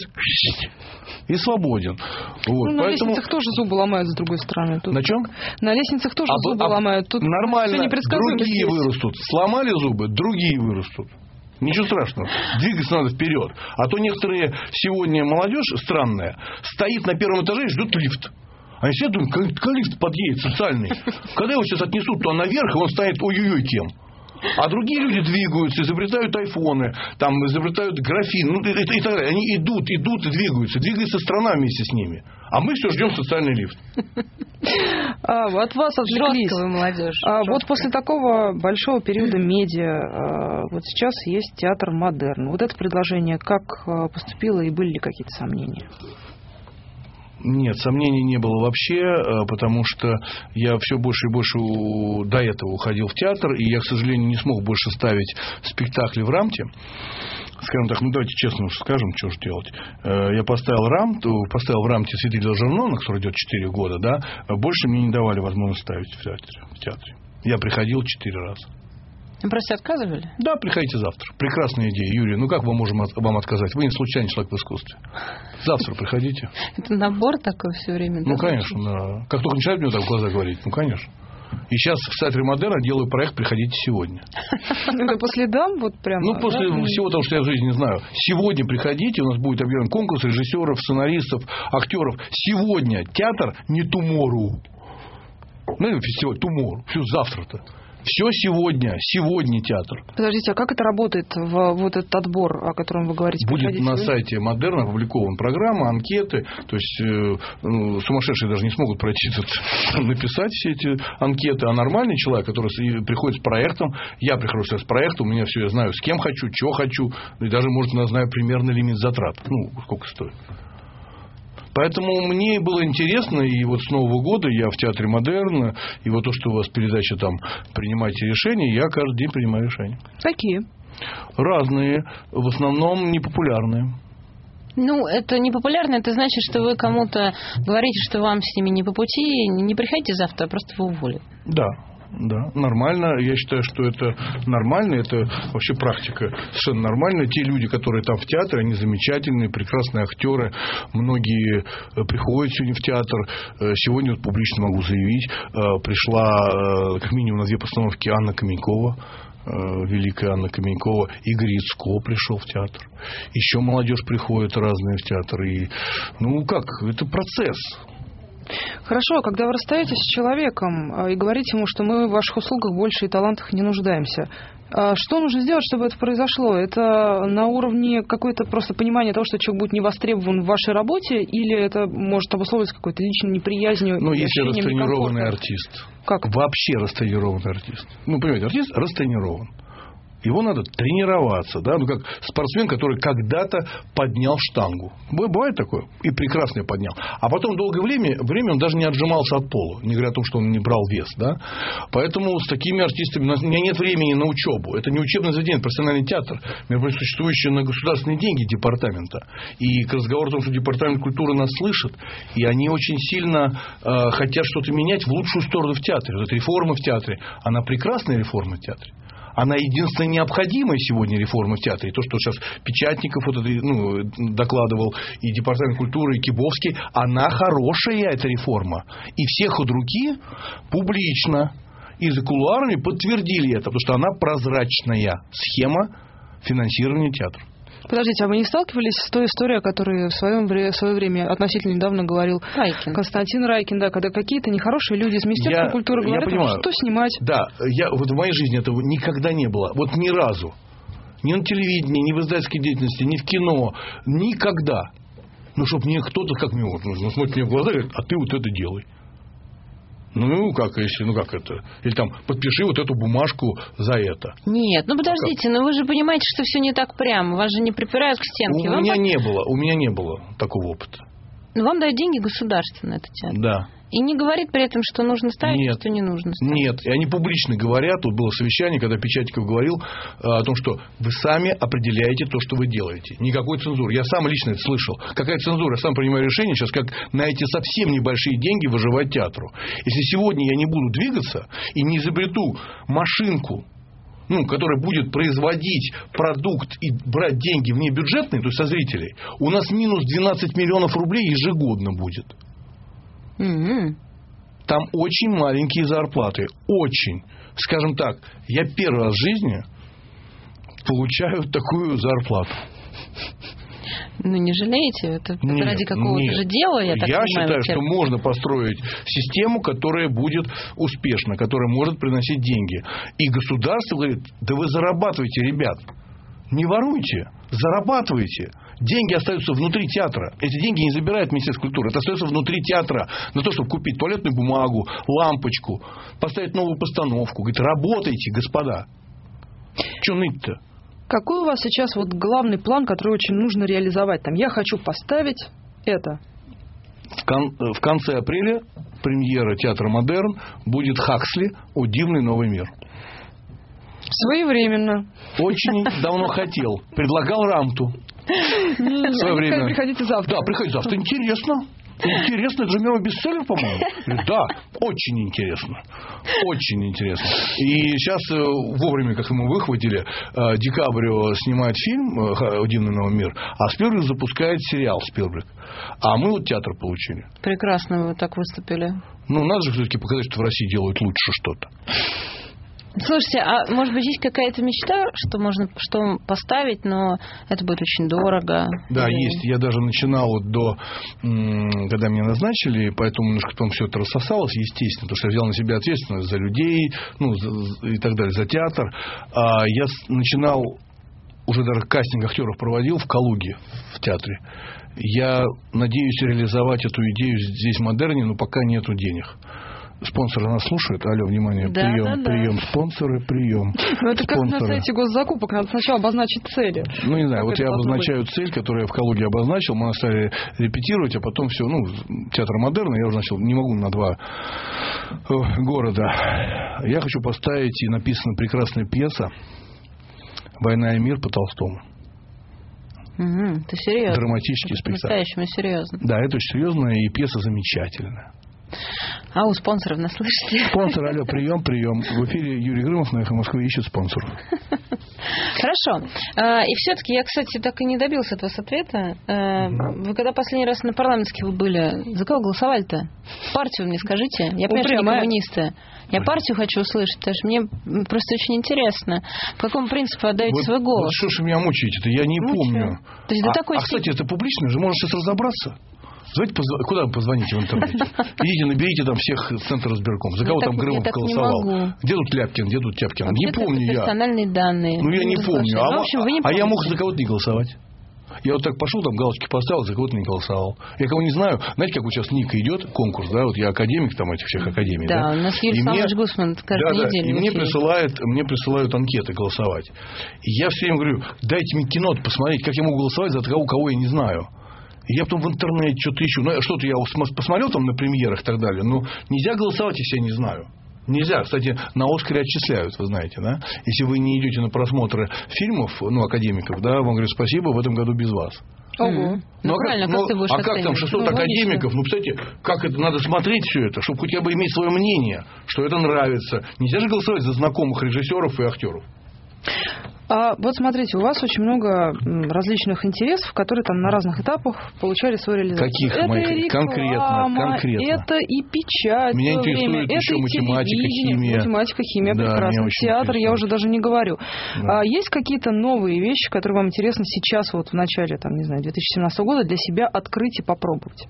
И свободен. Вот. Ну, на лестницах тоже зубы ломают, с другой стороны. Тут... На чем? На лестницах тоже зубы ломают. Тут нормально. Другие есть. вырастут. Сломали зубы, другие вырастут. Ничего страшного. Двигаться надо вперед. А то некоторые сегодня молодежь странная стоит на 1-м этаже и ждет лифт. Они все думают, когда лифт подъедет социальный. Когда его сейчас отнесут то наверх, и он станет ой-ой-ой кем. А другие люди двигаются, изобретают айфоны, там изобретают графин, и так далее. Они идут и двигаются. Двигается страна вместе с ними. А мы все ждем социальный лифт. От вас отвлеклись. Молодежь. Вот после такого большого периода медиа, вот сейчас есть театр «Модерн». Вот это предложение как поступило и были ли какие-то сомнения? Нет, сомнений не было вообще, потому что я все больше и больше до этого уходил в театр, и я, к сожалению, не смог больше ставить спектакли в рамте. Скажем так, давайте честно скажем, что же делать. Я поставил в рамте «Святителя Жернона», который идет 4 года, да, больше мне не давали возможность ставить в театре. Я приходил 4 раза. Вы просто отказывали? Да, приходите завтра. Прекрасная идея, Юрий. Ну, как мы можем вам отказать? Вы не случайный человек в искусстве. Завтра приходите. Это набор такой все время? Ну, конечно, да. Как только начинают мне так в глаза говорить, ну, конечно. И сейчас в театре «Модерна» делаю проект «Приходите сегодня». Это по следам? Вот прямо, ну, после всего того, что я в жизни знаю. Сегодня приходите, у нас будет объявлен конкурс режиссеров, сценаристов, актеров. Сегодня театр не tomorrow. Ну, фестиваль tomorrow. Все завтра-то. Все сегодня театр. Подождите, а как это работает, вот этот отбор, о котором вы говорите? Будет на сайте «Модерна» опубликована программа, анкеты. То есть сумасшедшие даже не смогут пройти написать все эти анкеты. А нормальный человек, который приходит с проектом, я прихожу с проектом, у меня все, я знаю, с кем хочу, что хочу, и даже, может, я знаю примерный лимит затрат. Ну, сколько стоит. Поэтому мне было интересно, и вот с Нового года я в театре «Модерн», и вот то, что у вас передача там «Принимайте решения», я каждый день принимаю решения. Какие? Разные, в основном непопулярные. Ну, это непопулярно, это значит, что вы кому-то говорите, что вам с ними не по пути, не приходите завтра, просто вы уволят. Да. Да, нормально. Я считаю, что это нормально. Это вообще практика совершенно нормальная. Те люди, которые там в театре, они замечательные, прекрасные актеры. Многие приходят сегодня в театр. Сегодня вот публично могу заявить, пришла как минимум на 2 постановки Анна Каменькова. Великая Анна Каменькова. Игорь Яцко пришел в театр. Еще молодежь приходит разная в театр. И, ну как, это процесс. Хорошо, когда вы расстаетесь с человеком и говорите ему, что мы в ваших услугах больше и талантах не нуждаемся, что нужно сделать, чтобы это произошло? Это на уровне какое-то просто понимания того, что человек будет не востребован в вашей работе, или это может обусловиться какой-то личной неприязнью? Ну, если растренированный артист. Как? Вообще растренированный артист. Ну, понимаете, артист растренирован. Его надо тренироваться, да, ну, как спортсмен, который когда-то поднял штангу. Бывает такое? И прекрасно поднял. А потом долгое время он даже не отжимался от пола, не говоря о том, что он не брал вес, да. Поэтому с такими артистами у меня нет времени на учебу. Это не учебное заведение, это профессиональный театр, существующий на государственные деньги департамента. И к разговору о том, что департамент культуры нас слышит, и они очень сильно хотят что-то менять в лучшую сторону в театре. Вот эта реформа в театре, она прекрасная реформа в театре. Она единственная необходимая сегодня реформа в театре. И то, что сейчас Печатников докладывал, и Департамент культуры, и Кибовский, она хорошая, эта реформа. И все ходруки публично и за кулуарами подтвердили это, потому что она прозрачная схема финансирования театра. Подождите, а вы не сталкивались с той историей, о которой в свое время относительно недавно говорил Константин Райкин, да, когда какие-то нехорошие люди из Министерства культуры говорят, что снимать? Да, вот в моей жизни этого никогда не было. Вот ни разу. Ни на телевидении, ни в издательской деятельности, ни в кино. Никогда. Ну, чтобы мне кто-то, как мне смотрит мне в глаза и говорит, а ты вот это делай. Как это? Или там, подпиши вот эту бумажку за это. Нет, подождите, но вы же понимаете, что все не так прямо. Вас же не припирают к стенке. У меня не было такого опыта. Но вам дают деньги государство на этот театр. Да. И не говорит при этом, что нужно ставить, что не нужно ставить. Нет, и они публично говорят, тут было совещание, когда Печатников говорил о том, что вы сами определяете то, что вы делаете. Никакой цензуры. Я сам лично это слышал. Какая цензура? Я сам принимаю решение сейчас, как на эти совсем небольшие деньги выживать театру. Если сегодня я не буду двигаться и не изобрету машинку, которая будет производить продукт и брать деньги внебюджетные, то есть со зрителей, у нас минус 12 миллионов рублей ежегодно будет. Там очень маленькие зарплаты. Очень. Скажем так, я первый раз в жизни получаю такую зарплату. Не жалеете? Это ради какого-то же дела, я так понимаю. Я считаю, что можно построить систему, которая будет успешна, которая может приносить деньги. И государство говорит, да вы зарабатываете, ребят. Не воруйте, зарабатывайте. Деньги остаются внутри театра. Эти деньги не забирает Министерство культуры. Это остается внутри театра. На то, чтобы купить туалетную бумагу, лампочку, поставить новую постановку. Говорит, работайте, господа. Чего ныть-то? Какой у вас сейчас главный план, который очень нужно реализовать? Я хочу поставить это. В конце апреля премьера театра «Модерн» будет «Хаксли. О дивный новый мир». Своевременно. Очень давно хотел. Предлагал Рамту. В свое время. Приходите завтра. Да, приходите завтра. Интересно. Интересно, это же мировой бестселлер, по-моему. Да, очень интересно. Очень интересно. И сейчас вовремя, как ему выхватили, Ди Каприо снимает фильм «О дивный новый мир», а Спилберг запускает сериал «Спилберг». А мы театр получили. Прекрасно вы так выступили. Надо же все-таки показать, что в России делают лучше что-то. Слушайте, а может быть есть какая-то мечта, что можно поставить, но это будет очень дорого? Да, есть. Я даже начинал когда меня назначили, поэтому немножко потом все это рассосалось, естественно, потому что я взял на себя ответственность за людей, и так далее, за театр. Я начинал, уже даже кастинг актеров проводил в Калуге, в театре. Я надеюсь реализовать эту идею здесь, в «Модерне», но пока нету денег. Спонсоры нас слушают. Алло, внимание, прием, спонсоры, прием. Это как на сайте госзакупок, надо сначала обозначить цели. Не знаю, я обозначаю цель, которую я в Калуге обозначил, мы стали репетировать, а потом все, театр «Модерна», я уже начал, не могу на 2 города. Я хочу поставить, и написана прекрасная пьеса «Война и мир» по Толстому. Это серьезно. Драматический спектакль. По-настоящему серьезно. Да, это очень серьезно, и пьеса замечательная. А у спонсоров нас слышите? Спонсор, алло, прием. В эфире Юрий Грымов на «Эхо Москвы» ищет спонсоров. Хорошо. И все-таки я, кстати, так и не добился от вас ответа. Вы когда последний раз на парламентских вы были, за кого голосовали-то? Партию мне скажите. Я понимаю, что не коммунисты. Я партию хочу услышать, потому что мне просто очень интересно, по какому принципу отдаете свой голос. Что ж меня мучаете-то? Я не помню. То есть кстати, это публично же, можно сейчас разобраться. Куда вы позвоните в интернете? Идите, наберите там всех в Центр избирком. За кого там Грымов голосовал? Где тут Ляпкин, где тут Тяпкин? Не помню я. Персональные данные. Я не помню. А я мог за кого-то не голосовать. Я вот так пошел, там галочки поставил, за кого-то не голосовал. Я кого не знаю. Знаете, как вот сейчас НИК идет, конкурс, да, вот я академик там этих всех академий. Да, у нас Юрий Александрович Гусман каждую неделю. И мне присылают анкеты голосовать. И я все время говорю, дайте мне кино посмотреть, как я могу голосовать за того, кого я не знаю. И я потом в интернете что-то ищу. Ну, что-то я посмотрел там на премьерах и так далее. Но нельзя голосовать, если я не знаю. Нельзя. Кстати, на Оскаре отчисляют, вы знаете, да? Если вы не идете на просмотры фильмов, ну, академиков, да, вам говорят, спасибо, в этом году без вас. Ого. Ну, правильно, как ты будешь как там 600 академиков? Ну, кстати, как это надо смотреть все это, чтобы хотя бы иметь свое мнение, что это нравится. Нельзя же голосовать за знакомых режиссеров и актеров. А вот смотрите, у вас очень много различных интересов, которые там на разных этапах получали свою реализацию. Каких? Это и реклама, конкретно. Это и печать. Меня интересует еще математика, химия. Математика, химия, да, прекрасно. Театр я уже даже не говорю. Да. А есть какие-то новые вещи, которые вам интересно сейчас, вот в начале, там, не знаю, 2017 года для себя открыть и попробовать?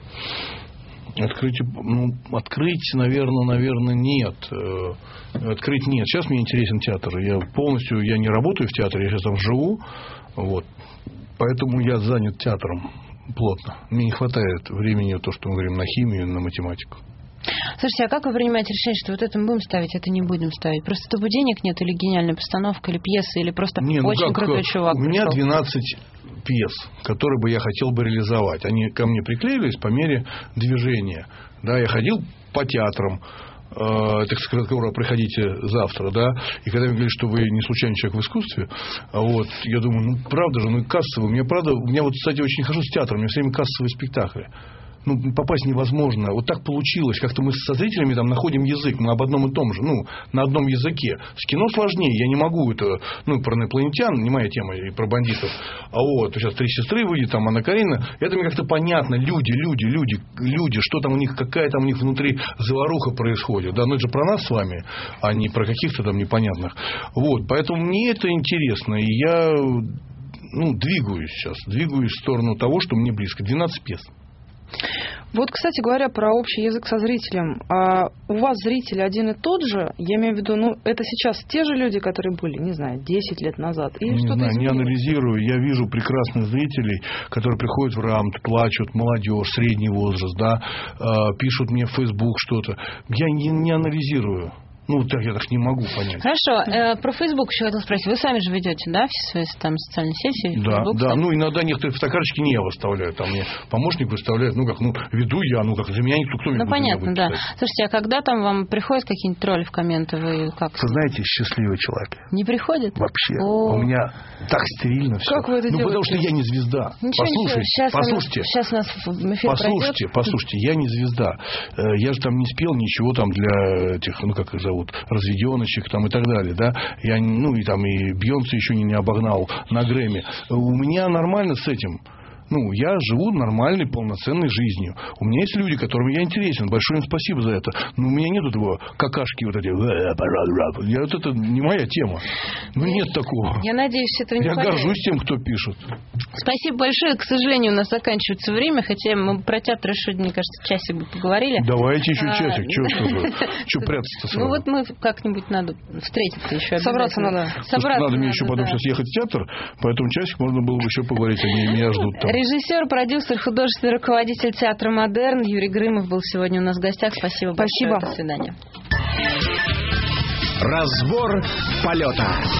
Открыть, наверное, нет. Открыть нет. Сейчас мне интересен театр. Я не работаю в театре, я сейчас там живу. Вот. Поэтому я занят театром плотно. Мне не хватает времени, то, что мы говорим, на химию, на математику. Слушайте, а как вы принимаете решение, что вот это мы будем ставить, это не будем ставить? Просто того денег нет, или гениальная постановка, или пьеса, или просто очень крутой чувак У меня пришел? 12 пьес, которые бы я хотел бы реализовать. Они ко мне приклеились по мере движения. Да, я ходил по театрам, так сказать, приходите завтра, да, и когда мне говорят, что вы не случайный человек в искусстве, вот, я думаю, правда же, кассовый, у меня вот, кстати, очень хожу с театром, у меня все время кассовые спектакли. Попасть невозможно. Вот так получилось. Как-то мы со зрителями там находим язык. Мы об одном и том же. На одном языке. С кино сложнее. Я не могу это... про инопланетян, не моя тема, и про бандитов. А вот, сейчас «Три сестры» выйдет, там Анна Каренина. Это мне как-то понятно. Люди. Что там у них, какая там у них внутри заваруха происходит. Да, но это же про нас с вами, а не про каких-то там непонятных. Вот. Поэтому мне это интересно. И я двигаюсь сейчас. Двигаюсь в сторону того, что мне близко. 12 пьес. Вот, кстати говоря, про общий язык со зрителем. А у вас зритель один и тот же? Я имею в виду, это сейчас те же люди, которые были, не знаю, 10 лет назад? Или не что-то знаю, изменилось? не анализирую. Я вижу прекрасных зрителей, которые приходят в РАМТ, плачут, молодежь, средний возраст, да, пишут мне в Facebook что-то. Я не анализирую. Так я так не могу понять. Хорошо. Про Facebook еще хотел спросить. Вы сами же ведете, да, все свои там социальные сети? Да, Facebook, да. Иногда некоторые фотокарточки не я выставляю. Там мне помощник выставляет. Веду я. За меня кто мне будет понятно, да. писать. Слушайте, а когда там вам приходят какие-нибудь тролли в комменты, вы как? Вы знаете, счастливый человек. Не приходит? Вообще. У меня так стерильно все. Как вы это делаете? Потому что я не звезда. Послушайте. Сейчас нас эфир Послушайте, я не звезда. Я же там не спел ничего там для этих, как их зовут, разведеночек там и так далее, да. Я, и Бейонсе еще не обогнал на Грэмми. У меня нормально с этим. Я живу нормальной, полноценной жизнью. У меня есть люди, которым я интересен. Большое им спасибо за это. Но у меня нет этого какашки вот эти. Это не моя тема. Нет такого. Я надеюсь, этого не Я появится. горжусь тем, кто пишет. Спасибо большое. К сожалению, у нас заканчивается время, хотя мы про театр еще, мне кажется, часик бы поговорили. Давайте еще часик. Чего прятаться-то сразу? Мы как-нибудь надо встретиться еще. Собраться надо. Надо мне еще потом сейчас ехать в театр, поэтому часик можно было бы еще поговорить. Они меня ждут там. Режиссер, продюсер, художественный руководитель театра «Модерн» Юрий Грымов был сегодня у нас в гостях. Спасибо большое. До свидания. Разбор полета.